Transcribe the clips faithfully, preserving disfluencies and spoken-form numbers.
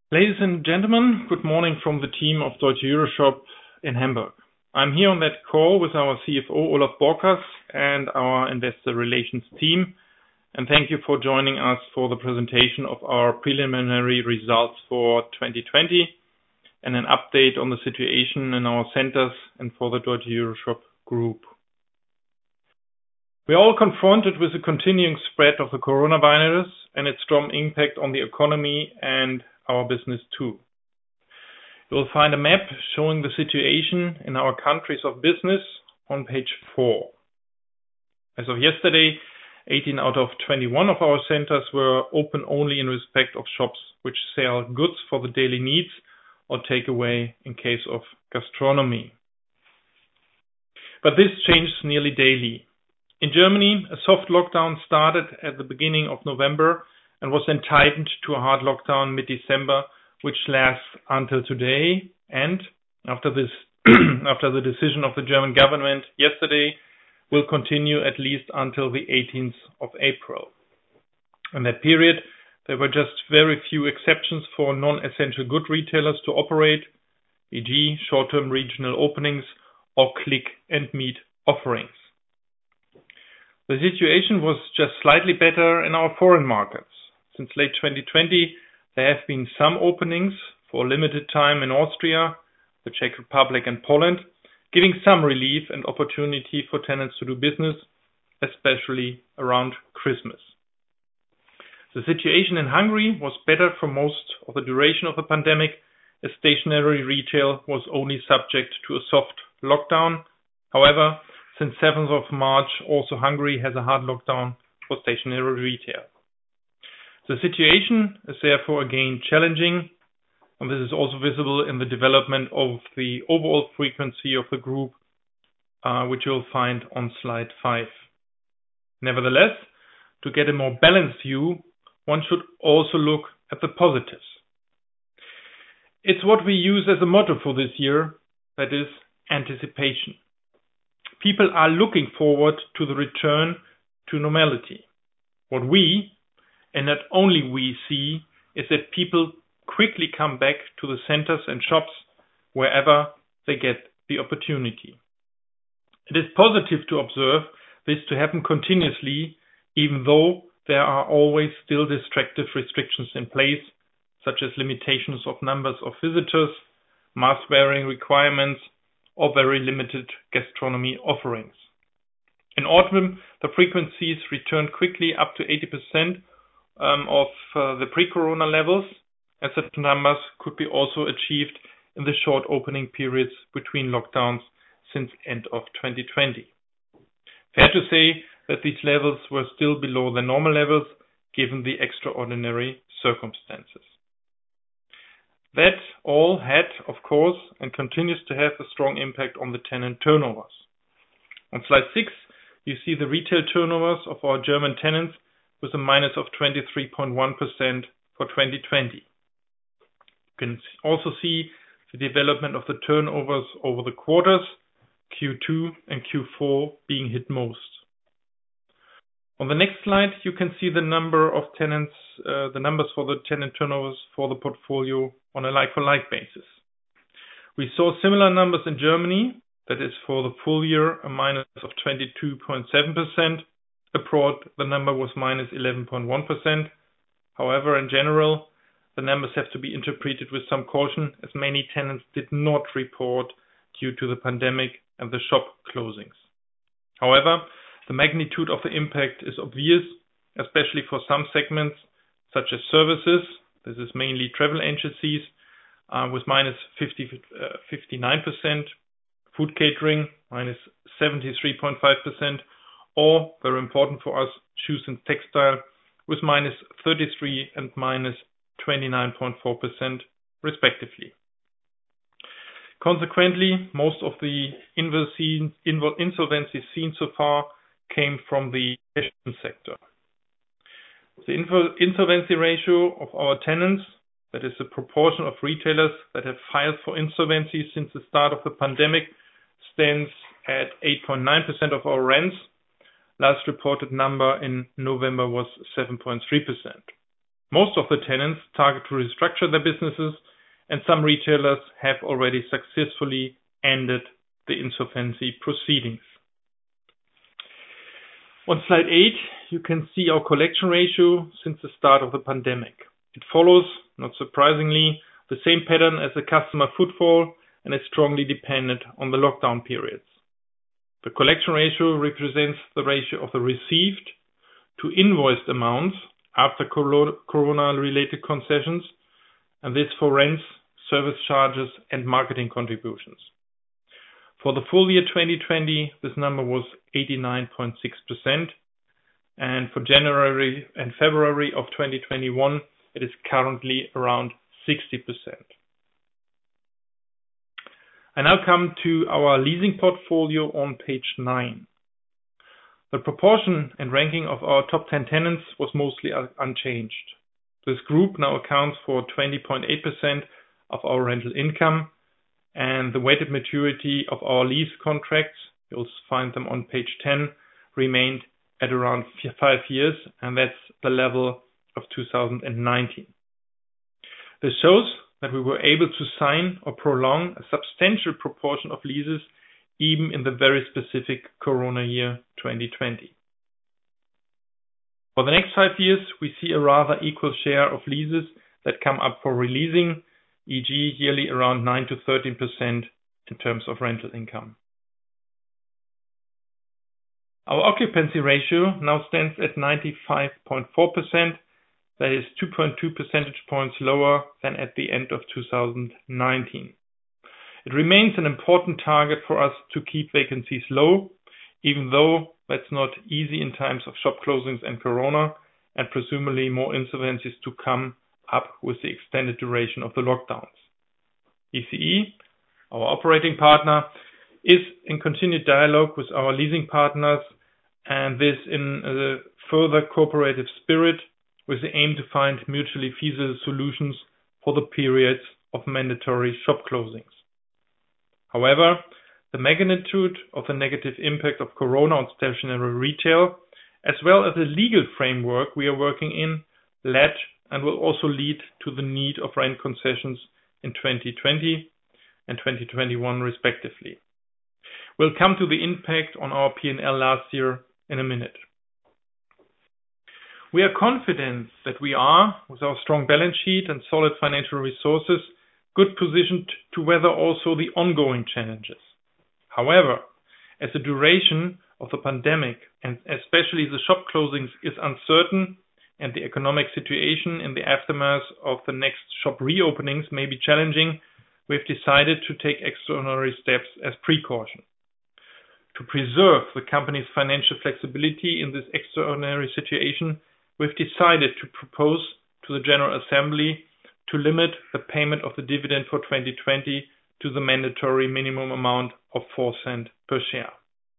Ladies and gentlemen, good morning from the team of Deutsche EuroShop in Hamburg. I'm here on that call with our C F O, Olaf Borkers, and our investor relations team, and thank you for joining us for the presentation of our preliminary results for twenty twenty and an update on the situation in our centers and for the Deutsche EuroShop Group. We are all confronted with the continuing spread of the coronavirus and its strong impact on the economy and our business too. You will find a map showing the situation in our countries of business on page four. As of yesterday, eighteen out of twenty-one of our centers were open only in respect of shops which sell goods for the daily needs or takeaway in case of gastronomy. But this changes nearly daily. In Germany, a soft lockdown started at the beginning of November and was then tightened to a hard lockdown mid-December, which lasts until today, and after this, after the decision of the German government yesterday, will continue at least until the eighteenth of April. In that period, there were just very few exceptions for non-essential good retailers to operate, for example short-term regional openings or click and meet offerings. The situation was just slightly better in our foreign markets. Since late twenty twenty, there have been some openings for a limited time in Austria, the Czech Republic and Poland, giving some relief and opportunity for tenants to do business, especially around Christmas. The situation in Hungary was better for most of the duration of the pandemic, as stationary retail was only subject to a soft lockdown. However, since seventh of March, also Hungary has a hard lockdown for stationary retail. The situation is therefore again challenging, and this is also visible in the development of the overall frequency of the group, uh, which you'll find on slide five. Nevertheless, to get a more balanced view, one should also look at the positives. It's what we use as a motto for this year, that is anticipation. People are looking forward to the return to normality. What we, and not only we, see is that people quickly come back to the centers and shops wherever they get the opportunity. It is positive to observe this to happen continuously, even though there are always still distractive restrictions in place, such as limitations of numbers of visitors, mask wearing requirements, or very limited gastronomy offerings. In autumn, the frequencies returned quickly up to eighty percent um, of uh, the pre-corona levels, and such numbers could be also achieved in the short opening periods between lockdowns since end of twenty twenty. Fair to say that these levels were still below the normal levels given the extraordinary circumstances. That all had, of course, and continues to have a strong impact on the tenant turnovers. On slide six, you see the retail turnovers of our German tenants with a minus of twenty-three point one percent for twenty twenty. You can also see the development of the turnovers over the quarters, Q two and Q four being hit most. On the next slide, you can see the number of tenants, uh, the numbers for the tenant turnovers for the portfolio on a like-for-like basis. We saw similar numbers in Germany, that is for the full year a minus of twenty-two point seven percent. Abroad, the number was minus eleven point one percent. However, in general, the numbers have to be interpreted with some caution, as many tenants did not report due to the pandemic and the shop closings. However, the magnitude of the impact is obvious, especially for some segments, such as services. This is mainly travel agencies, uh, with minus fifty, uh, fifty-nine percent, food catering, minus seventy-three point five percent, or, very important for us, shoes and textile, with minus thirty-three and minus twenty-nine point four percent, respectively. Consequently, most of the insolvencies seen so far came from the fashion sector. The insolvency ratio of our tenants, that is the proportion of retailers that have filed for insolvency since the start of the pandemic, stands at eight point nine percent of our rents. Last reported number in November was seven point three percent. Most of the tenants target to restructure their businesses, and some retailers have already successfully ended the insolvency proceedings. On slide eight, you can see our collection ratio since the start of the pandemic. It follows, not surprisingly, the same pattern as the customer footfall and is strongly dependent on the lockdown periods. The collection ratio represents the ratio of the received to invoiced amounts after corona-related concessions, and this for rents, service charges, and marketing contributions. For the full year twenty twenty, this number was eighty-nine point six percent, and for January and February of twenty twenty-one, it is currently around sixty percent. I now come to our leasing portfolio on page nine. The proportion and ranking of our top ten tenants was mostly unchanged. This group now accounts for twenty point eight percent of our rental income, and the weighted maturity of our lease contracts, you'll find them on page ten, remained at around five years, and that's the level of two thousand nineteen. This shows that we were able to sign or prolong a substantial proportion of leases even in the very specific Corona year twenty twenty. For the next five years, we see a rather equal share of leases that come up for releasing, for example yearly around nine to thirteen percent in terms of rental income. Our occupancy ratio now stands at ninety-five point four percent. That is two point two percentage points lower than at the end of two thousand nineteen. It remains an important target for us to keep vacancies low, even though that's not easy in times of shop closings and Corona, and presumably more insolvencies to come up with the extended duration of the lockdowns. E C E, our operating partner, is in continued dialogue with our leasing partners, and this in a further cooperative spirit with the aim to find mutually feasible solutions for the periods of mandatory shop closings. However, the magnitude of the negative impact of Corona on stationary retail, as well as the legal framework we are working in, led and will also lead to the need of rent concessions in twenty twenty and twenty twenty-one respectively. We'll come to the impact on our P and L last year in a minute. We are confident that we are, with our strong balance sheet and solid financial resources, good positioned to weather also the ongoing challenges. However, as the duration of the pandemic and especially the shop closings is uncertain and the economic situation in the aftermath of the next shop reopenings may be challenging, we've decided to take extraordinary steps as precaution. To preserve the company's financial flexibility in this extraordinary situation, we've decided to propose to the General Assembly to limit the payment of the dividend for twenty twenty to the mandatory minimum amount of four cents per share.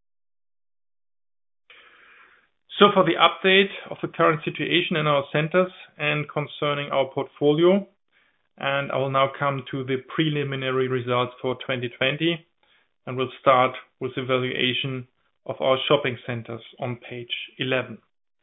So for the update of the current situation in our centers and concerning our portfolio, and I will now come to the preliminary results for twenty twenty, and we'll start with the evaluation of our shopping centers on page eleven.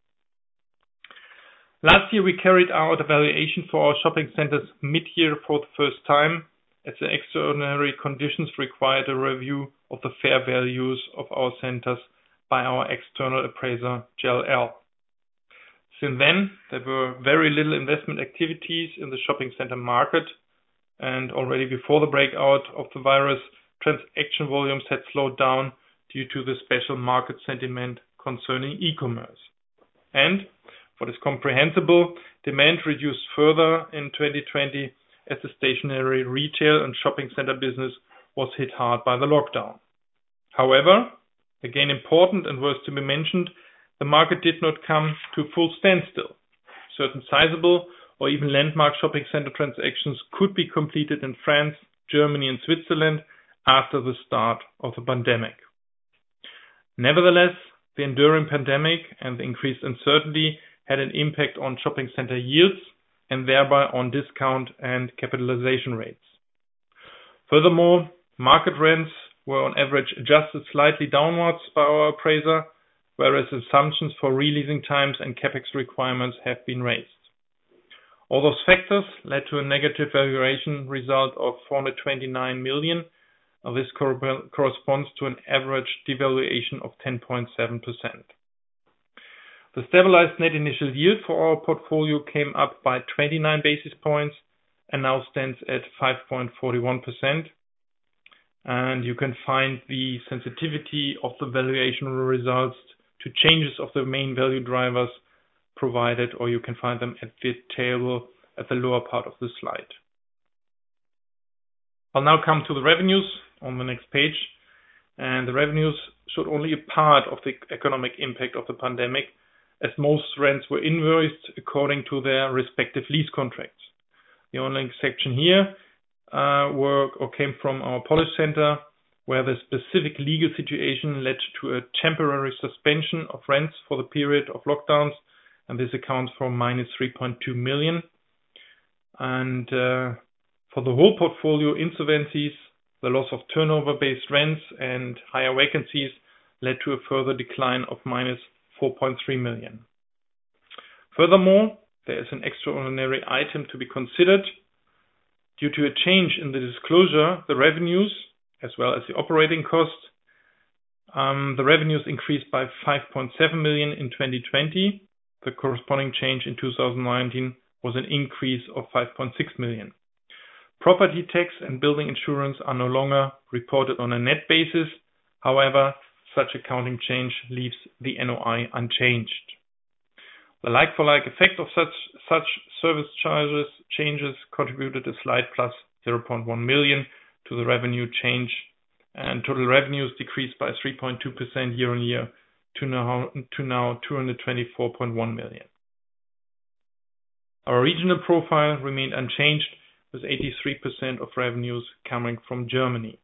Last year, we carried out a valuation for our shopping centers mid-year for the first time, as the extraordinary conditions required a review of the fair values of our centers by our external appraiser, J L L. Since then, there were very little investment activities in the shopping center market, and already before the breakout of the virus, transaction volumes had slowed down due to the special market sentiment concerning e-commerce. And what is comprehensible, demand reduced further in twenty twenty as the stationary retail and shopping center business was hit hard by the lockdown. However, again important and worth to be mentioned, the market did not come to a full standstill. Certain sizable or even landmark shopping center transactions could be completed in France, Germany and Switzerland after the start of the pandemic. Nevertheless, the enduring pandemic and the increased uncertainty had an impact on shopping center yields and thereby on discount and capitalization rates. Furthermore, market rents were on average adjusted slightly downwards by our appraiser, whereas assumptions for releasing times and capex requirements have been raised. All those factors led to a negative valuation result of four hundred twenty-nine million. Now, this cor- corresponds to an average devaluation of ten point seven percent. The stabilized net initial yield for our portfolio came up by twenty-nine basis points and now stands at five point four one percent. And you can find the sensitivity of the valuation results to changes of the main value drivers provided, or you can find them at the table at the lower part of the slide. I'll now come to the revenues on the next page. And the revenues showed only a part of the economic impact of the pandemic, as most rents were invoiced according to their respective lease contracts. The only exception here uh, were or came from our Polish center, where the specific legal situation led to a temporary suspension of rents for the period of lockdowns, and this accounts for minus three point two million. And uh, for the whole portfolio, insolvencies, the loss of turnover-based rents, and higher vacancies led to a further decline of minus four point three million. Furthermore, there is an extraordinary item to be considered. Due to a change in the disclosure, the revenues, as well as the operating costs, um, the revenues increased by five point seven million in twenty twenty. The corresponding change in two thousand nineteen was an increase of five point six million. Property tax and building insurance are no longer reported on a net basis. However, such accounting change leaves the N O I unchanged. The like-for-like effect of such such service charges changes contributed a slight plus zero point one million to the revenue change, and total revenues decreased by three point two percent year-on-year to now to now two hundred twenty-four point one million. Our regional profile remained unchanged, with eighty-three percent of revenues coming from Germany.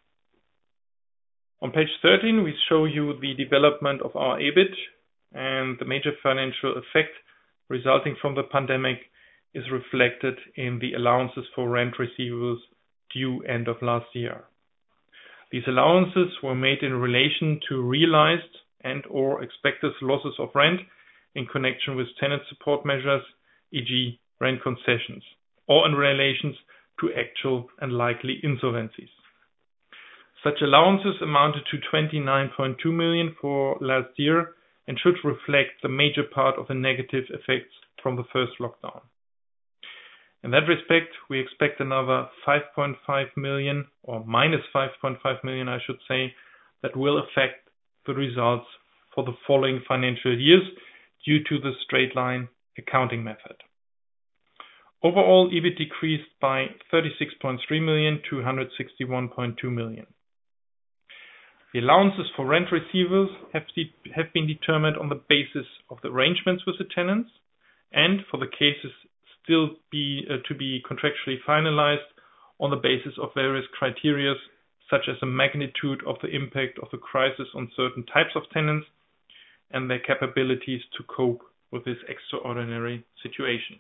On page thirteen, we show you the development of our E B I T, and the major financial effect resulting from the pandemic is reflected in the allowances for rent receivables due end of last year. These allowances were made in relation to realized and or expected losses of rent in connection with tenant support measures, for example rent concessions, or in relation to actual and likely insolvencies. Such allowances amounted to twenty-nine point two million for last year and should reflect the major part of the negative effects from the first lockdown. In that respect, we expect another five point five million, or minus five point five million, I should say, that will affect the results for the following financial years due to the straight line accounting method. Overall, E B I T decreased by thirty-six point three million to one hundred sixty-one point two million. The allowances for rent receivables have, de- have been determined on the basis of the arrangements with the tenants, and for the cases still be uh, to be contractually finalized, on the basis of various criteria, such as the magnitude of the impact of the crisis on certain types of tenants and their capabilities to cope with this extraordinary situation.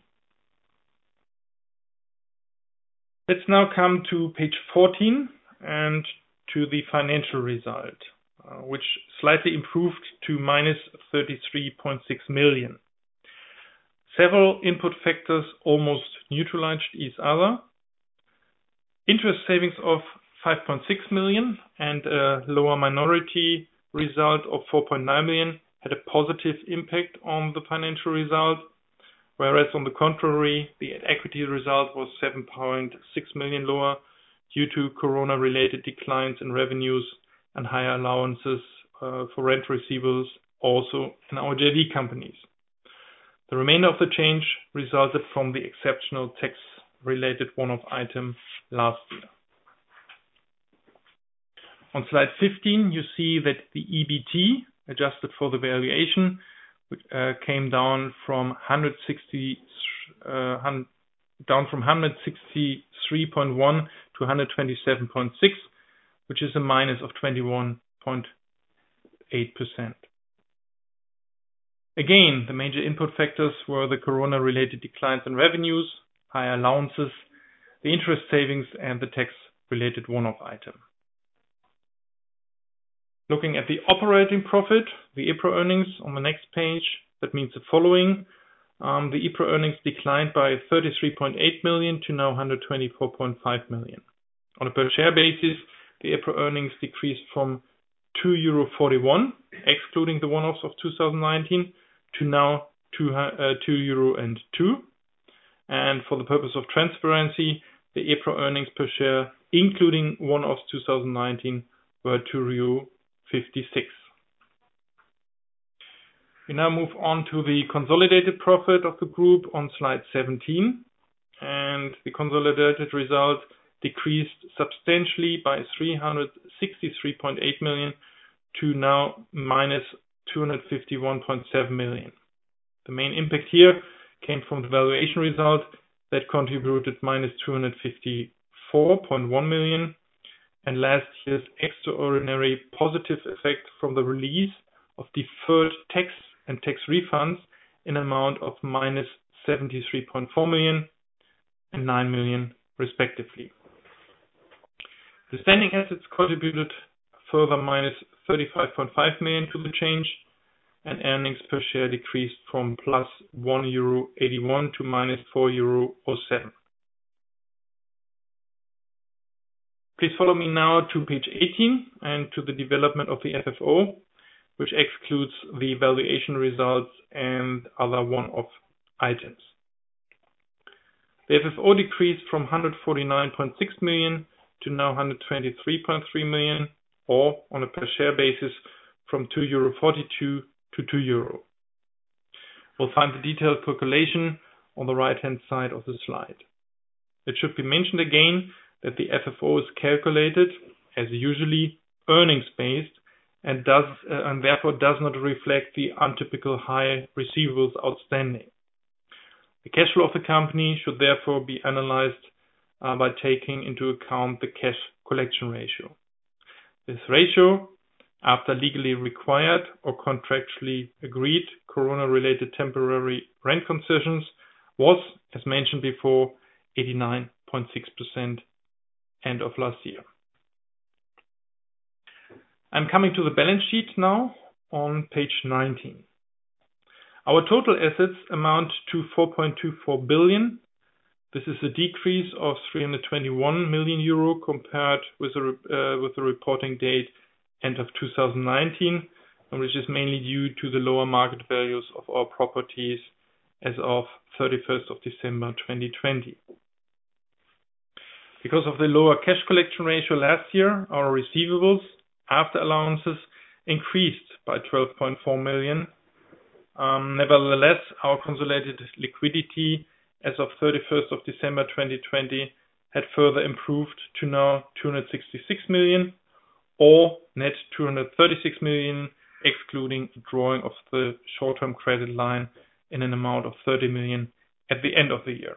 Let's now come to page fourteen and to the financial result, uh, which slightly improved to minus thirty-three point six million. Several input factors almost neutralized each other. Interest savings of five point six million and a lower minority result of four point nine million had a positive impact on the financial result, whereas on the contrary, the equity result was seven point six million lower due to corona-related declines in revenues and higher allowances uh, for rent receivables also in our J V companies. The remainder of the change resulted from the exceptional tax-related one-off item last year. On slide fifteen, you see that the E B T, adjusted for the valuation, uh, came down from one hundred sixty, uh, down from one hundred sixty-three point one to one hundred twenty-seven point six, which is a minus of twenty-one point eight percent. Again, the major input factors were the corona-related declines in revenues, higher allowances, the interest savings, and the tax-related one-off item. Looking at the operating profit, the EPRA earnings on the next page, that means the following. um, the EPRA earnings declined by thirty-three point eight million to now one hundred twenty-four point five million. On a per share basis, the EPRA earnings decreased from two euro forty-one, excluding the one-offs of two thousand nineteen, to now two euro two. And for the purpose of transparency, the EPRA earnings per share, including one-offs two thousand nineteen, were two euro fifty-six. We now move on to the consolidated profit of the group on slide seventeen, and the consolidated result decreased substantially by three hundred sixty-three point eight million to now minus two hundred fifty-one point seven million. The main impact here came from the valuation result that contributed minus two hundred fifty-four point one million, and last year's extraordinary positive effect from the release of deferred tax and tax refunds in amount of minus seventy-three point four million and nine million respectively. The standing assets contributed further minus thirty-five point five million to the change, and earnings per share decreased from plus one euro eighty-one to minus four euro seven. Please follow me now to page eighteen and to the development of the F F O, which excludes the valuation results and other one-off items. The F F O decreased from one hundred forty-nine point six million to now one hundred twenty-three point three million, or on a per share basis from two euro forty-two to two euro. We'll find the detailed calculation on the right-hand side of the slide. It should be mentioned again that the F F O is calculated, as usually, earnings-based and does uh, and therefore does not reflect the untypical high receivables outstanding. The cash flow of the company should therefore be analyzed uh, by taking into account the cash collection ratio. This ratio, after legally required or contractually agreed corona-related temporary rent concessions, was, as mentioned before, eighty-nine point six percent end of last year. I'm coming to the balance sheet now on page nineteen. Our total assets amount to four point two four billion. This is a decrease of three hundred twenty-one million euro compared with the, uh, with the reporting date end of two thousand nineteen, which is mainly due to the lower market values of our properties as of thirty-first of December twenty twenty. Because of the lower cash collection ratio last year, our receivables after allowances increased by twelve point four million. Um, nevertheless, our consolidated liquidity as of thirty-first of December twenty twenty had further improved to now two hundred sixty-six million, or net two hundred thirty-six million, excluding the drawing of the short-term credit line in an amount of thirty million at the end of the year.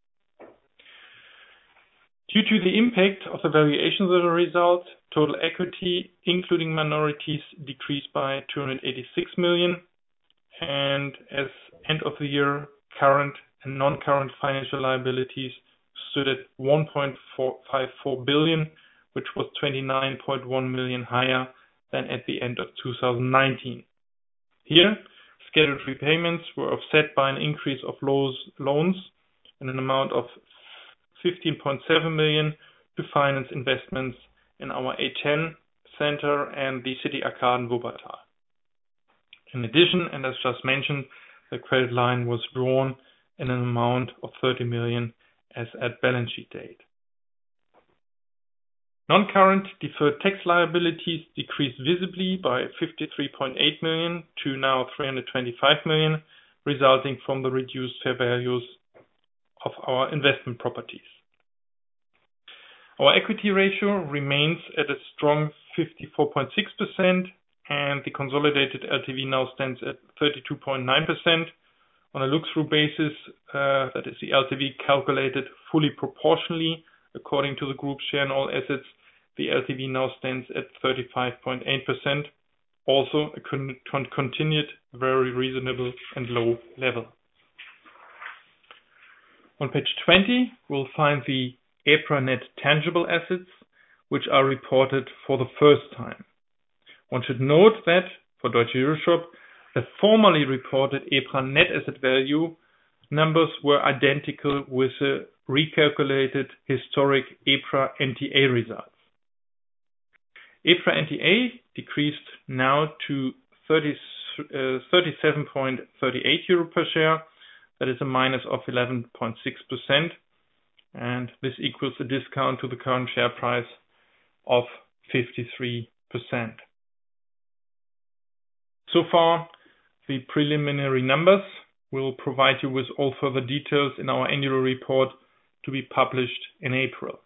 Due to the impact of the valuations as a result, total equity, including minorities, decreased by two hundred eighty-six million, and as end of the year, current and non-current financial liabilities stood at one point four five four billion, which was twenty-nine point one million higher than at the end of two thousand nineteen. Here, scheduled repayments were offset by an increase of loans in an amount of fifteen point seven million to finance investments in our A ten center and the City Arcaden Wuppertal. In addition, and as just mentioned, the credit line was drawn in an amount of thirty million as at balance sheet date. Non-current deferred tax liabilities decreased visibly by fifty-three point eight million to now three hundred twenty-five million, resulting from the reduced fair values of our investment properties. Our equity ratio remains at a strong fifty-four point six percent, and the consolidated L T V now stands at thirty-two point nine percent. On a look-through basis, uh, that is the L T V calculated fully proportionally according to the group share in all assets, the L T V now stands at thirty-five point eight percent, also a con- con- continued very reasonable and low level. On page twenty, we'll find the EPRA net tangible assets, which are reported for the first time. One should note that, for Deutsche EuroShop, the formerly reported EPRA net asset value numbers were identical with the recalculated historic EPRA N T A results. EPRA N T A decreased now to thirty-seven point three eight euro per share. That is a minus of eleven point six percent, and this equals a discount to the current share price of fifty-three percent. So far, the preliminary numbers. We'll provide you with all further details in our annual report to be published in April.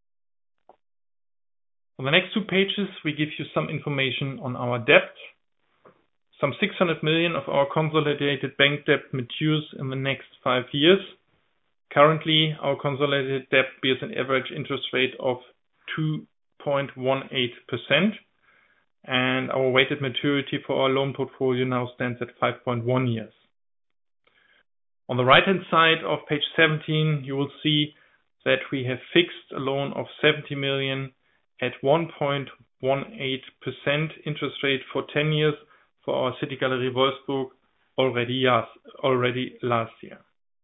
On the next two pages, we give you some information on our debt. Some six hundred million of our consolidated bank debt matures in the next five years. Currently, our consolidated debt bears an average interest rate of two point one eight percent, and our weighted maturity for our loan portfolio now stands at five point one years. On the right-hand side of page seventeen, you will see that we have fixed a loan of seventy million at one point one eight percent interest rate for ten years for our City Gallery Wolfsburg already, yes, already last year.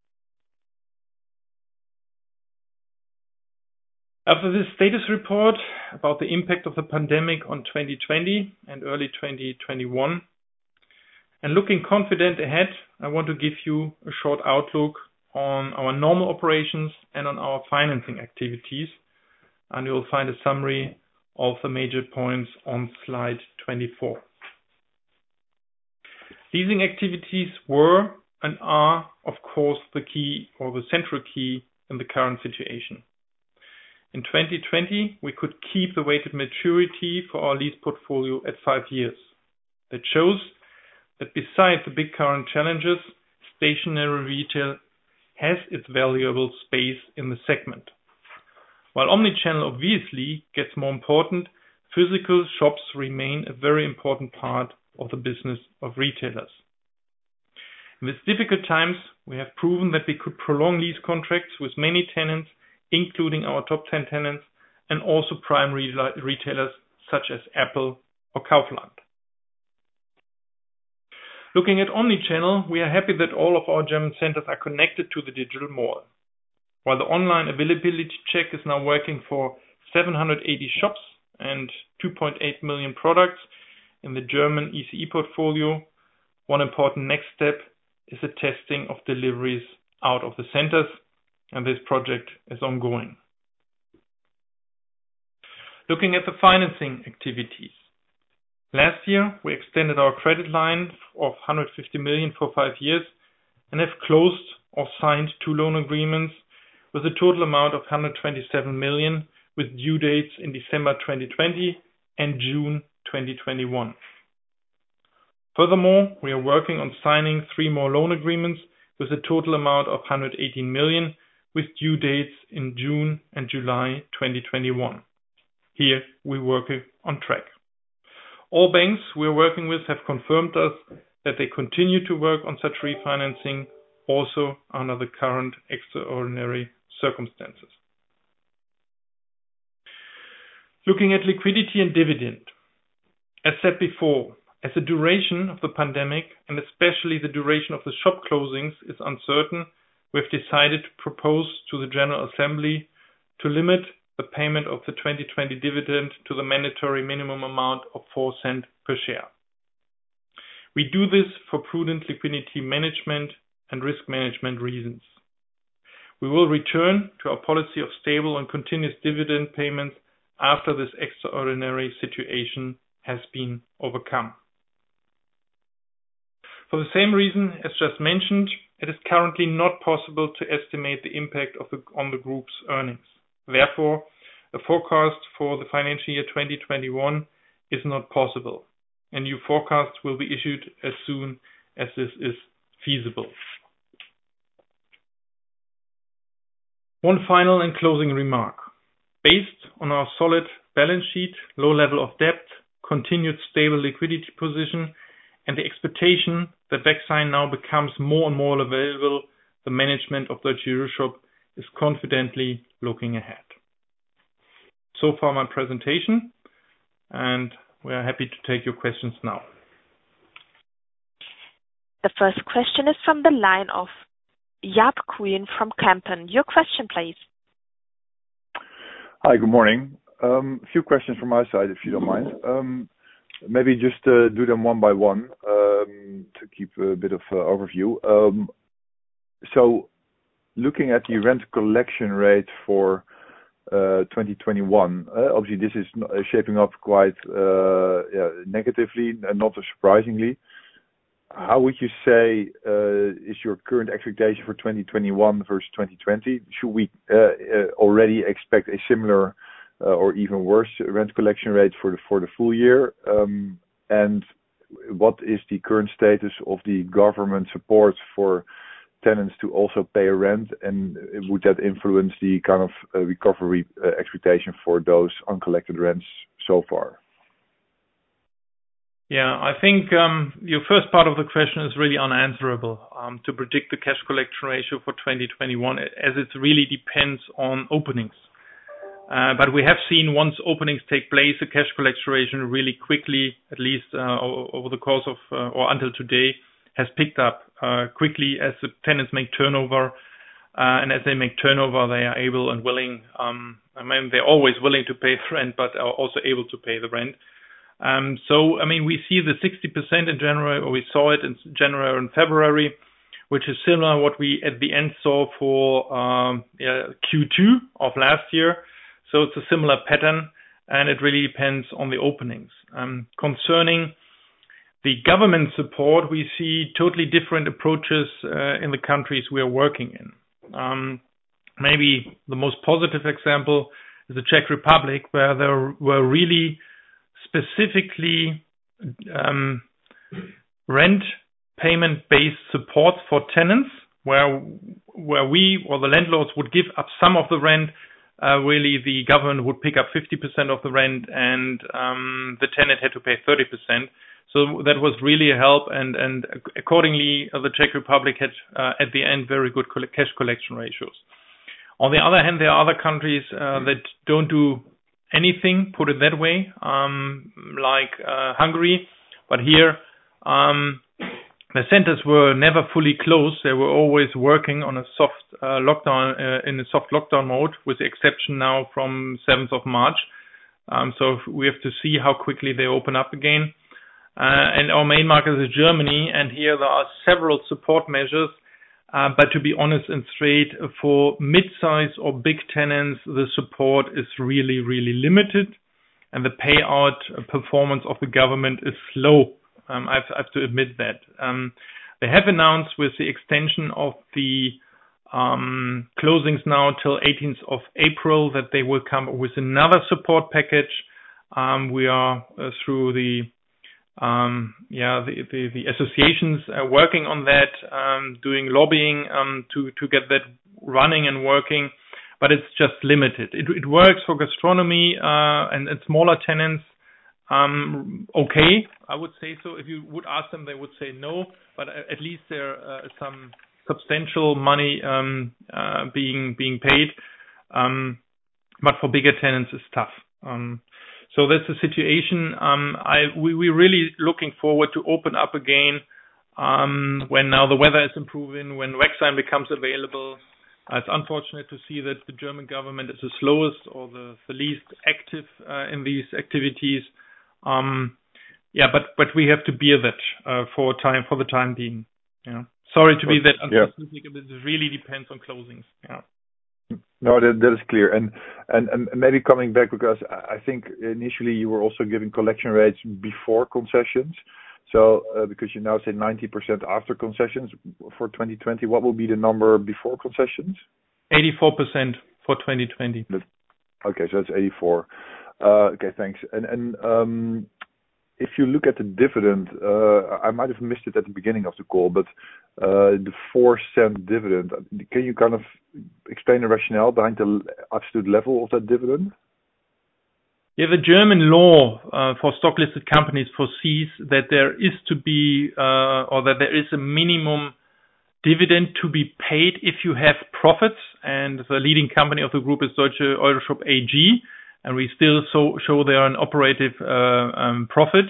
After this status report about the impact of the pandemic on twenty twenty and early twenty twenty-one, and looking confident ahead, I want to give you a short outlook on our normal operations and on our financing activities, and you'll find a summary of the major points on slide twenty-four. Leasing activities were and are, of course, the key or the central key in the current situation. In twenty twenty, we could keep the weighted maturity for our lease portfolio at five years. That shows that besides the big current challenges, stationary retail has its valuable space in the segment. While omnichannel obviously gets more important, physical shops remain a very important part of the business of retailers. In these difficult times, we have proven that we could prolong lease contracts with many tenants, including our top ten tenants, and also prime retailers such as Apple or Kaufland. Looking at omnichannel, we are happy that all of our German centers are connected to the digital mall. While the online availability check is now working for seven hundred eighty shops and two point eight million products in the German E C E portfolio, one important next step is the testing of deliveries out of the centers, and this project is ongoing. Looking at the financing activities. Last year, we extended our credit line of one hundred fifty million for five years and have closed or signed two loan agreements with a total amount of one hundred twenty-seven million with due dates in December twenty twenty and June twenty twenty-one. Furthermore, we are working on signing three more loan agreements with a total amount of one hundred eighteen million with due dates in June and July twenty twenty-one. Here, we work on track. All banks we are working with have confirmed us that they continue to work on such refinancing, also under the current extraordinary circumstances. Looking at liquidity and dividend. As said before, as the duration of the pandemic and especially the duration of the shop closings is uncertain, we have decided to propose to the General Assembly to limit the payment of the twenty twenty dividend to the mandatory minimum amount of four cents per share. We do this for prudent liquidity management and risk management reasons. We will return to our policy of stable and continuous dividend payments after this extraordinary situation has been overcome. For the same reason as just mentioned, it is currently not possible to estimate the impact of the, on the group's earnings. Therefore, a forecast for the financial year twenty twenty-one is not possible. A new forecast will be issued as soon as this is feasible. One final and closing remark. Based on our solid balance sheet, low level of debt, continued stable liquidity position, and the expectation that vaccine now becomes more and more available, the management of Deutsche EuroShop is confidently looking ahead. So far my presentation, and we are happy to take your questions now. The first question is from the line of Jaap Kuin from Kempen. Your question, please. Hi, good morning. Um, a few questions from my side, if you don't mind. Um, maybe just uh, do them one by one um, to keep a bit of uh, overview. Um, so, looking at the rent collection rate for uh, twenty twenty-one, uh, obviously this is uh, shaping up quite uh, yeah, negatively, and not surprisingly. How would you say uh, is your current expectation for twenty twenty-one versus twenty twenty? Should we uh, uh, already expect a similar uh, or even worse rent collection rate for the for the full year? Um, and what is the current status of the government support for tenants to also pay rent? And would that influence the kind of uh, recovery uh, expectation for those uncollected rents so far? Yeah, I think um, your first part of the question is really unanswerable um, to predict the cash collection ratio for twenty twenty-one, as it really depends on openings. Uh, but we have seen once openings take place, the cash collection ratio really quickly, at least uh, over the course of uh, or until today, has picked up uh, quickly as the tenants make turnover. Uh, and as they make turnover, they are able and willing. Um, I mean, they're always willing to pay the rent, but are also able to pay the rent. Um, so, I mean, we see the sixty percent in January, or we saw it in January and February, which is similar to what we at the end saw for um, yeah, Q two of last year. So it's a similar pattern, and it really depends on the openings. Um, concerning the government support, we see totally different approaches uh, in the countries we are working in. Um, maybe the most positive example is the Czech Republic, where there were really specifically um, rent payment-based support for tenants, where where we or the landlords would give up some of the rent. Uh, really, the government would pick up fifty percent of the rent, and um, the tenant had to pay thirty percent. So that was really a help, and and accordingly, uh, the Czech Republic had uh, at the end very good coll- cash collection ratios. On the other hand, there are other countries uh, that don't do anything, put it that way, um, like uh, Hungary. But here, um, the centers were never fully closed. They were always working on a soft uh, lockdown, uh, in a soft lockdown mode, with the exception now from seventh of March. Um, so we have to see how quickly they open up again. Uh, and our main market is Germany, and here there are several support measures. Uh, but to be honest and straight, for mid-size or big tenants, the support is really, really limited, and the payout performance of the government is slow. Um, I, have, I have to admit that. Um, they have announced with the extension of the um, closings now till eighteenth of April that they will come with another support package. Um, we are uh, through the Um, yeah, the, the, the associations are working on that, um, doing lobbying um, to, to get that running and working, but it's just limited. It, it works for gastronomy uh, and, and smaller tenants, um, okay, I would say so. If you would ask them, they would say no, but at least there uh, is some substantial money um, uh, being being paid. Um, but for bigger tenants, it's tough. Um, So that's the situation. Um, I, we, we're really looking forward to open up again um, when now the weather is improving, when vaccine becomes available. Uh, it's unfortunate to see that the German government is the slowest or the, the least active uh, in these activities. Um, yeah, but, but we have to bear that uh, for time for the time being. Yeah. Sorry to be that unspecific, yeah. But it really depends on closings. Yeah. No, that that is clear. And and and maybe coming back, because I think initially you were also giving collection rates before concessions. So uh, because you now say ninety percent after concessions for twenty twenty, what will be the number before concessions? eighty-four percent for twenty twenty. Okay, so that's eighty-four. Uh, okay, thanks. And and um, if you look at the dividend, uh, I might have missed it at the beginning of the call, but uh, the four cent dividend, can you kind of explain the rationale behind the absolute level of that dividend? Yeah, the German law uh, for stock-listed companies foresees that there is to be, uh, or that there is a minimum dividend to be paid if you have profits, and the leading company of the group is Deutsche Euroshop A G, and we still so, show there an operative uh, um, profit,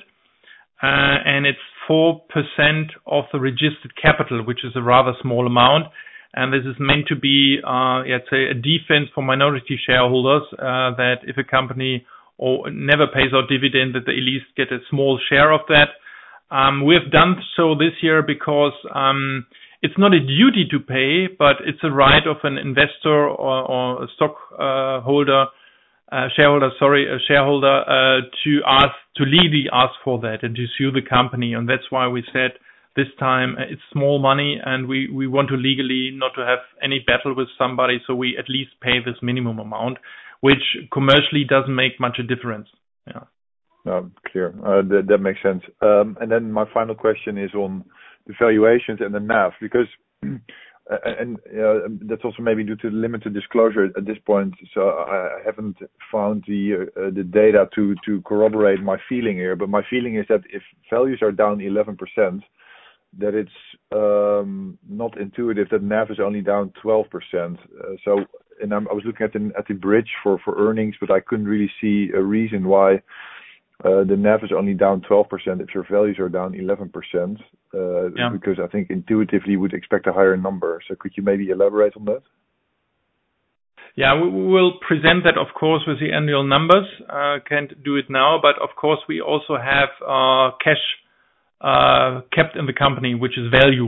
uh, and it's four percent of the registered capital, which is a rather small amount. And this is meant to be, uh, let's say, a defense for minority shareholders, uh, that if a company or never pays out dividend, that they at least get a small share of that. Um, we have done so this year because um, it's not a duty to pay, but it's a right of an investor or, or a stock uh, holder, uh, shareholder, sorry, a shareholder uh, to ask, to legally ask for that and to sue the company. And that's why we said this time uh, it's small money, and we, we want to legally not to have any battle with somebody, so we at least pay this minimum amount, which commercially doesn't make much a difference. Yeah. No, clear. Uh, that, that makes sense. Um, and then my final question is on the valuations and the N A V, because uh, and uh, that's also maybe due to limited disclosure at this point. So I haven't found the uh, the data to to corroborate my feeling here. But my feeling is that if values are down eleven percent, that it's um, not intuitive that N A V is only down twelve percent. Uh, so, and I'm, I was looking at the at the bridge for for earnings, but I couldn't really see a reason why uh, the N A V is only down twelve percent if your values are down eleven percent. Uh, Yeah. Because I think intuitively you would expect a higher number. So, could you maybe elaborate on that? Yeah, we we will present that, of course, with the annual numbers. Uh, Can't do it now, but of course we also have uh, cash uh, kept in the company, which is value.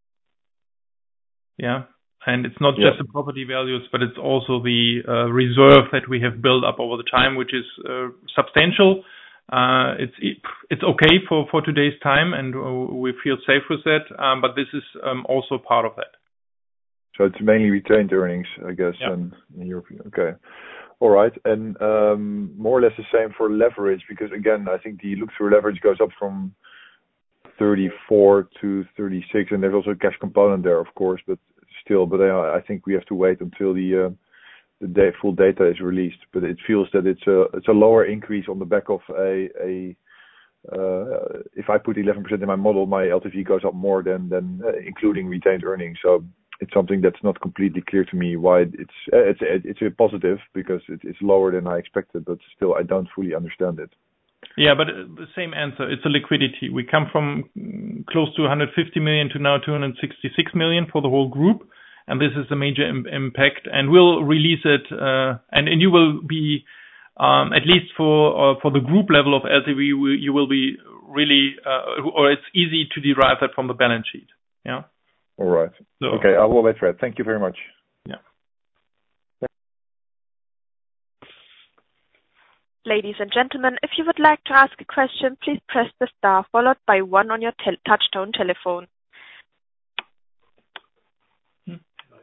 Yeah. And it's not Yeah. just the property values, but it's also the uh, reserve that we have built up over the time, which is uh, substantial. Uh, It's it's okay for for today's time, and uh, we feel safe with that. Um, But this is um, also part of that. So it's mainly retained earnings, I guess, Yeah. and in your okay. All right. And um, more or less the same for leverage, because again, I think the look-through leverage goes up from thirty-four to thirty-six, and there's also a cash component there, of course, but still, but I, I think we have to wait until the uh, the day, full data is released. But it feels that it's a it's a lower increase on the back of a a uh, if I put eleven percent in my model, my L T V goes up more than than uh, including retained earnings. So it's something that's not completely clear to me why it's uh, it's it's a positive because it, it's lower than I expected, but still I don't fully understand it. Yeah, but uh, the same answer. It's a liquidity. We come from mm, close to one hundred fifty million to now two hundred sixty-six million for the whole group, and this is a major Im- impact. And we'll release it, uh, and, and you will be, um, at least for uh, for the group level of L T V, we, you will be really, uh, or it's easy to derive that from the balance sheet. Yeah. All right. So, Okay, I will wait for it. Thank you very much. Yeah. Ladies and gentlemen, if you would like to ask a question, please press the star followed by one on your tel- touchtone telephone. Hmm.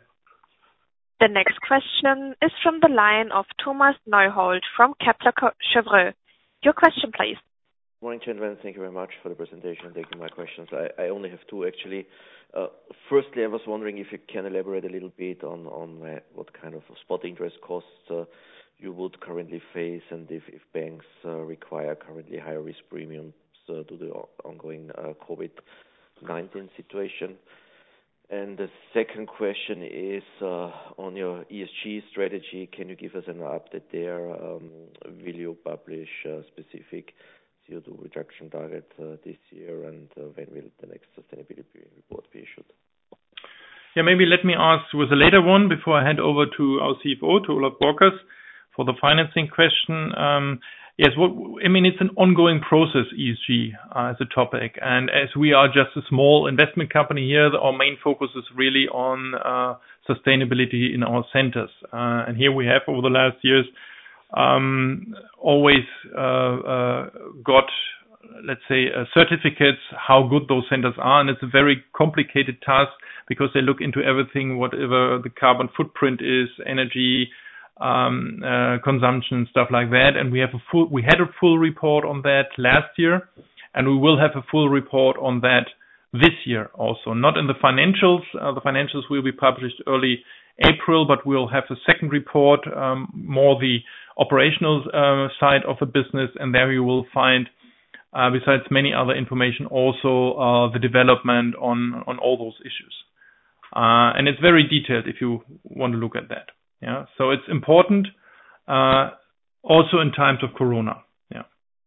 The next question is from the line of Thomas Neuhold from Kepler Cheuvreux. Your question, please. Morning, gentlemen. Thank you very much for the presentation and taking my questions. I, I only have two, actually. Uh, firstly, I was wondering if you can elaborate a little bit on, on uh, what kind of spot interest costs uh, you would currently face, and if, if banks uh, require currently higher risk premiums uh, to the ongoing uh, COVID nineteen situation. And the second question is uh, on your E S G strategy. Can you give us an update there? Um, will you publish uh, specific C O two reduction target uh, this year, and uh, when will the next sustainability report be issued? Yeah, maybe let me ask with a later one before I hand over to our C F O, to Olaf Borkers, for the financing question. Um, yes, what, I mean, it's an ongoing process, E S G, uh, as a topic. And as we are just a small investment company here, our main focus is really on uh, sustainability in our centers. Uh, and here we have, over the last years, um, always uh, uh, got, let's say, uh, certificates how good those centers are. And it's a very complicated task because they look into everything, whatever the carbon footprint is, energy, um, uh, consumption, stuff like that. And we have a full, we had a full report on that last year, and we will have a full report on that this year also. Not in the financials. Uh, the financials will be published early April, but we'll have a second report, um, more the operational uh, side of the business, and there you will find, uh, besides many other information, also uh, the development on on all those issues. Uh, and it's very detailed if you want to look at that. Yeah, so it's important, uh, also in times of Corona. Yeah.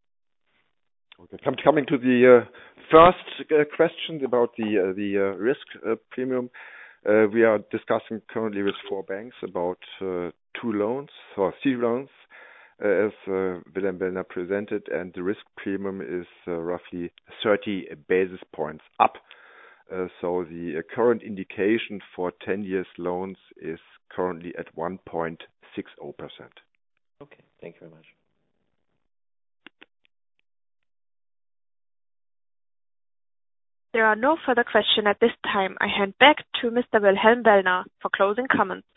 Okay. Come, coming to the uh, first uh, question about the uh, the uh, risk uh, premium. Uh, we are discussing currently with four banks about uh, two loans, or three loans, uh, as uh, Wilhelm Wellner presented, and the risk premium is uh, roughly thirty basis points up. Uh, so the uh, current indication for ten years loans is currently at one point six zero percent. Okay, thank you very much. There are no further questions at this time. I hand back to Mister Wilhelm Wellner for closing comments.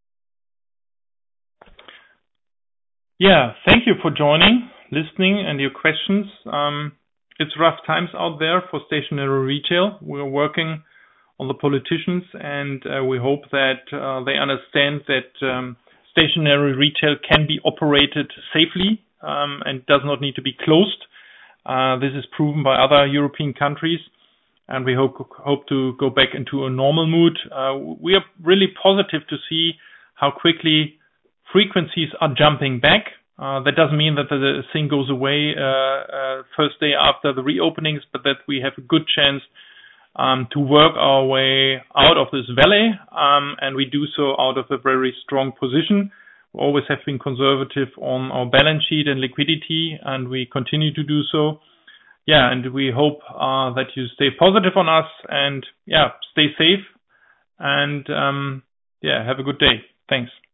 Yeah, thank you for joining, listening, and your questions. Um, it's rough times out there for stationary retail. We're working on the politicians, and uh, we hope that uh, they understand that um, stationary retail can be operated safely um, and does not need to be closed. Uh, this is proven by other European countries, and we hope hope to go back into a normal mood. Uh, we are really positive to see how quickly frequencies are jumping back. Uh, that doesn't mean that the thing goes away uh, uh, first day after the reopenings, but that we have a good chance um, to work our way out of this valley, um, and we do so out of a very strong position. We always have been conservative on our balance sheet and liquidity, and we continue to do so. Yeah, and we hope uh, that you stay positive on us, and yeah, stay safe, and um, yeah, have a good day. Thanks.